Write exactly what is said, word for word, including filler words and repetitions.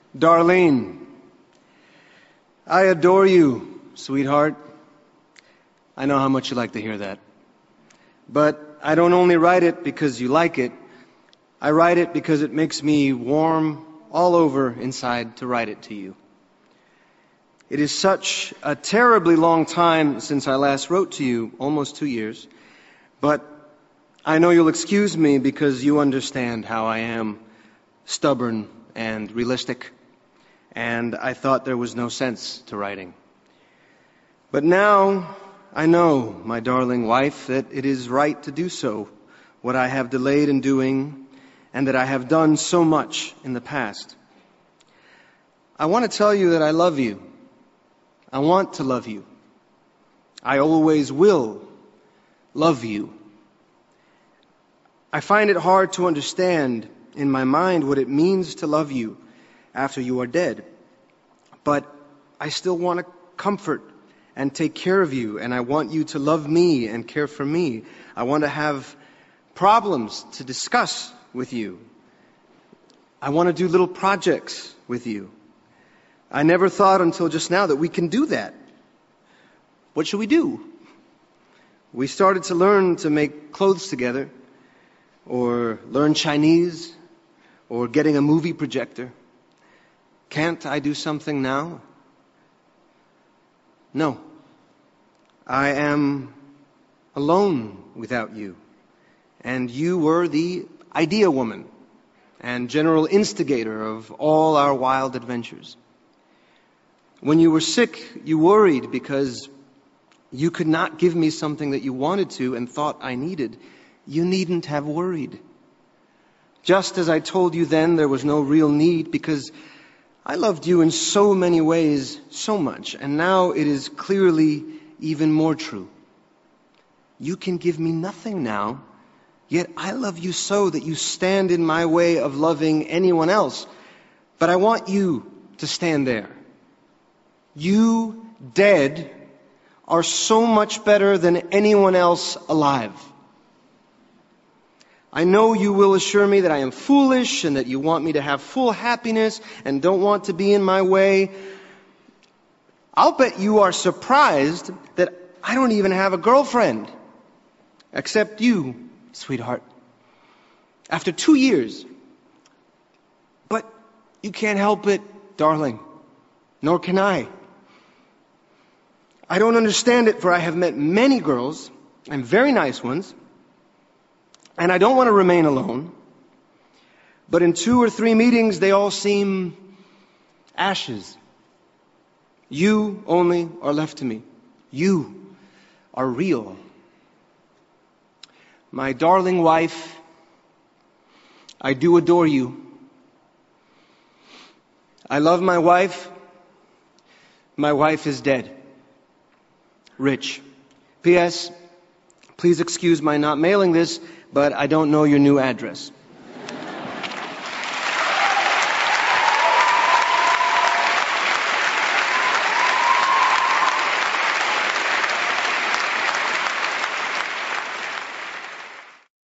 Darlene, I adore you, sweetheart. I know how much you like to hear that. But I don't only write it because you like it. I write it because it makes me warm all over inside to write it to you. It is such a terribly long time since I last wrote to you, almost two years. But I know you'll excuse me because you understand how I am stubborn and realistic. And I thought there was no sense to writing. But now I know, my darling wife, that it is right to do so, what I have delayed in doing, and that I have done so much in the past. I want to tell you that I love you. I want to love you. I always will love you. I find it hard to understand in my mind what it means to love you after you are dead. But I still want to comfort and take care of you, and I want you to love me and care for me. I want to have problems to discuss with you. I want to do little projects with you. I never thought until just now that we can do that. What should we do? We started to learn to make clothes together, or learn Chinese, or getting a movie projector. Can't I do something now? No. I am alone without you. And you were the idea woman and general instigator of all our wild adventures. When you were sick, you worried because you could not give me something that you wanted to and thought I needed. You needn't have worried. Just as I told you then there was no real need, because I loved you in so many ways, so much, and now it is clearly even more true. You can give me nothing now, yet I love you so that you stand in my way of loving anyone else. But I want you to stand there. You, dead, are so much better than anyone else alive. I know you will assure me that I am foolish and that you want me to have full happiness and don't want to be in my way. I'll bet you are surprised that I don't even have a girlfriend. Except you, sweetheart. After two years. But you can't help it, darling. Nor can I. I don't understand it, for I have met many girls, and very nice ones, and I don't want to remain alone. But in two or three meetings, they all seem ashes. You only are left to me. You are real. My darling wife, I do adore you. I love my wife. My wife is dead. Rich. P S. Please excuse my not mailing this, but I don't know your new address.